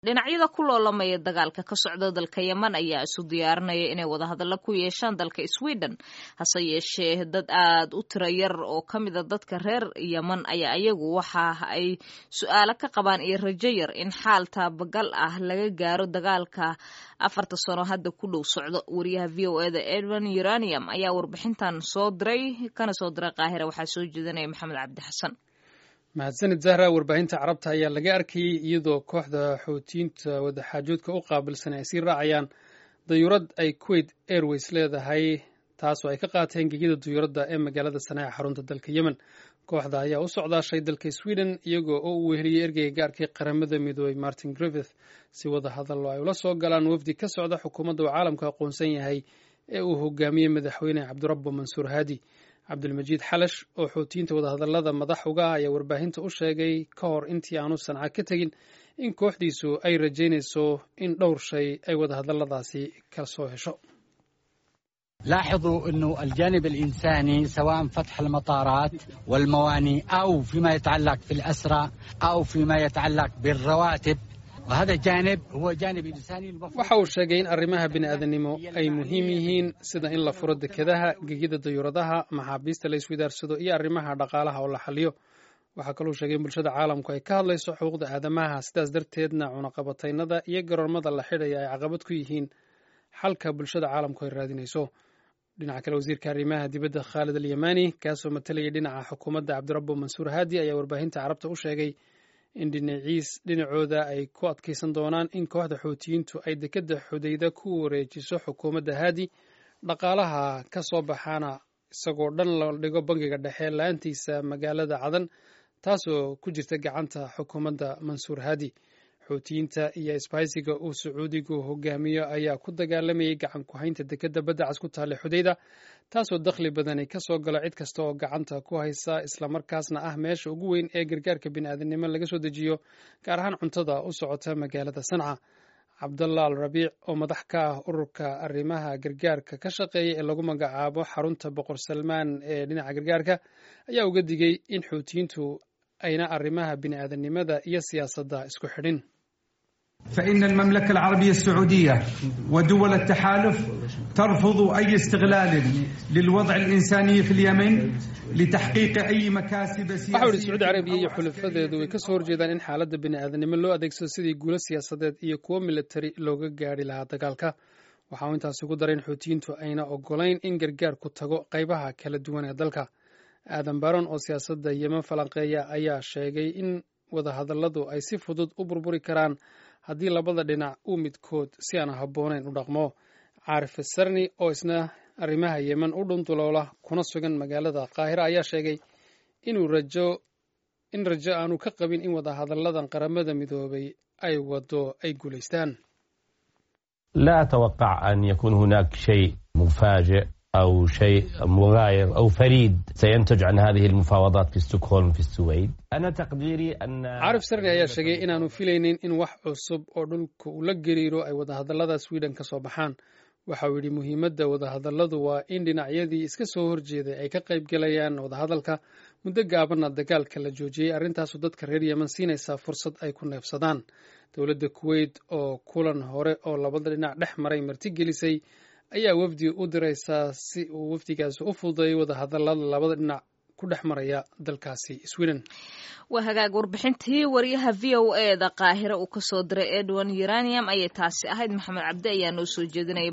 dhinacyada ku loolamaya dagaalka ka socda dalka Yemen ayaa isu diyaarinaya inay wada hadallo ku yeeshaan dalka Sweden hase yeeshee dad aad u tiro yar oo kamid ah dadka reer Yemen ayaa iyagu waxa ay su'aalo ka qabaan iyo rajo yar in xaal taabagal ah laga gaaro dagaalka 4 sano hadda ku dhow socdo. wariyaha VOA-da Edwin Uranium ayaa warbixintan soo diray Qaahira waxaa soo jeedinaya Maxamed Cabdi Xasan. mahadsanid Zahra. warbaahinta carabta ayaa laga arkayay iyadoo kooxda xoutiyiinta wadaxaajoodka u qaabilsan ay sii raacayaan dayuurad ay Kuwait Airways leedahay taasoo ay ka qaateen gegida dayuuradda ee magaalada Sanaa ee xarunta dalka Yemen. kooxda ayaa u socdaashay dalka Sweden iyagoo u weheliyay ergeyga gaarkii qaramada midoobay Martin Griffiths si wada hadallo ay ula soo galaan wafdi ka socda xukuumadda uu caalamku aqoonsan yahay ee uu hogaamiyey madaxweyne Cabdirabbo Mansuur Haadi. cabdilmajiid xalash oo xoutiyiinta wadahadallada madax uga ah ayaa warbaahinta u sheegay ka hor intii aanu Sanca ka tegin in kooxdiisu ay rajaynayso in dhowr shay ay wadahadalladaasi ka soo hesho. لاحظوا أنه الجانب الإنساني سواء فتح المطارات والموانئ أو فيما يتعلق في الأسرى أو فيما يتعلق بالرواتب وهذا جانب هو جانب إنساني. waxa uu sheegay in arrimaha bini'aadanimo ay muhiim yihiin sida in la furo dekedaha, gegida dayuuradaha, maxaabiista la iswidaarsado iyo arrimaha dhaqaalaha oo la xaliyo. waxaa kaloo sheegay in bulshada caalamku ay ka hadlayso xuquuqda aadamaha, sidaas darteedna cunaqabataynada iyo garoomada la xidhaya ay caqabad ku yihiin xalka bulshada caalamku ay raadinayso. dhinaca kale wasiirka arrimaha dibadda Khalid al-Yamani kaasoo matalayay dhinaca xukuumadda Cabdirabbo Mansuur Haadi ayaa warbaahinta carabta u sheegay in dhinacooda ay ku adkaysan doonaan in kooxda xoutiyiintu ay dekedda Xudayda ku wareejiso xukuumadda Haadi, dhaqaalaha ka soo baxaana isagoo dhan la dhigo bangiga dhexe laantiisa magaalada Cadan taasoo ku jirta gacanta xukuumadda Mansuur Haadi. xoutiyiinta iyo isbahaysiga uu Sacuudigu hogaamiyo ayaa ku dagaalamayay gacan ku haynta dekedda badda cas ku taalla Xudayda taasoo dakhli badani ka soo gala cid kasta oo gacanta ku haysa islamarkaasna ah meesha ugu weyn ee gargaarka bini'aadanimo laga soo dejiyo gaar ahaan cuntada u socota magaalada Sanca. Cabdallah al-Rabiic oo madax ka ah ururka arrimaha gargaarka ka shaqeeya ee lagu magacaabo xarunta Boqor Salmaan ee dhinaca gargaarka ayaa uga digay in xoutiyiintu ayna arrimaha bini'aadanimada iyo siyaasadda isku xidhin. فإن المملكة العربية السعودية ودول التحالف ترفض أي استغلال للوضع الإنساني في اليمن لتحقيق أي مكاسب سياسية. waxaa Sacuudi Carabiya iyo xulafadeedu way ka soo horjeedaan in xaaladda bini'aadanimo loo adeegsado sidii guulo siyaasadeed iyo kuwo militari looga gaari lahaa dagaalka. waxa uu intaasi ku daray in xoutiyiintu ayna ogolayn in gargaarku tago qaybaha kala duwan ee dalka. aadan baron oo siyaasadda Yemen falanqeeya ayaa sheegay in wadahadalladu ay si fudud u burburi karaan haddii labada dhinac uu midkood si aan habboonayn u dhaqmo. Caarif Sarni oo isna arrimaha Yemen u dhuntuloola kuna sugan magaalada Qaahira ayaa sheegay in rajo aanu ka qabin in wadahadalladan qaramada midoobay ay wado ay guulaystaan. لا أتوقع أن يكون هناك شيء مفاجئ أو شيء مغاير أو فريد سينتج عن هذه المفاوضات في ستوكهولم في السويد. أنا تقديري أن عارف سرني ayaa sheegay inaanu filaynin in wax cusub oo dhulka uu la gariiro ay wadahadallada Sweden ka soo baxaan. waxa uu yidhi muhiimadda wadahadalladu waa in dhinacyadii iska soo horjeeday ay ka qayb galayaan wadahadalka muddo gaabanna dagaalka la joojiyey. arrintaasu dadka reer Yemen siinaysaa fursad ay ku neefsadaan. dowladda Kuwait oo kulan hore oo labada dhinac dhex maray martigelisay ayaa wafdi u diraysaa si uu wafdigaasi u fududeeyo wadahadallada labada dhinac ku dhex maraya dalkaasi Sweden. waa hagaag warbixintii wariyaha VOA-da Qaahira uu ka soo diray Edwin Uranium ayay taasi ahayd. Maxamed Cabdi ayaa noo soo jeedinaya.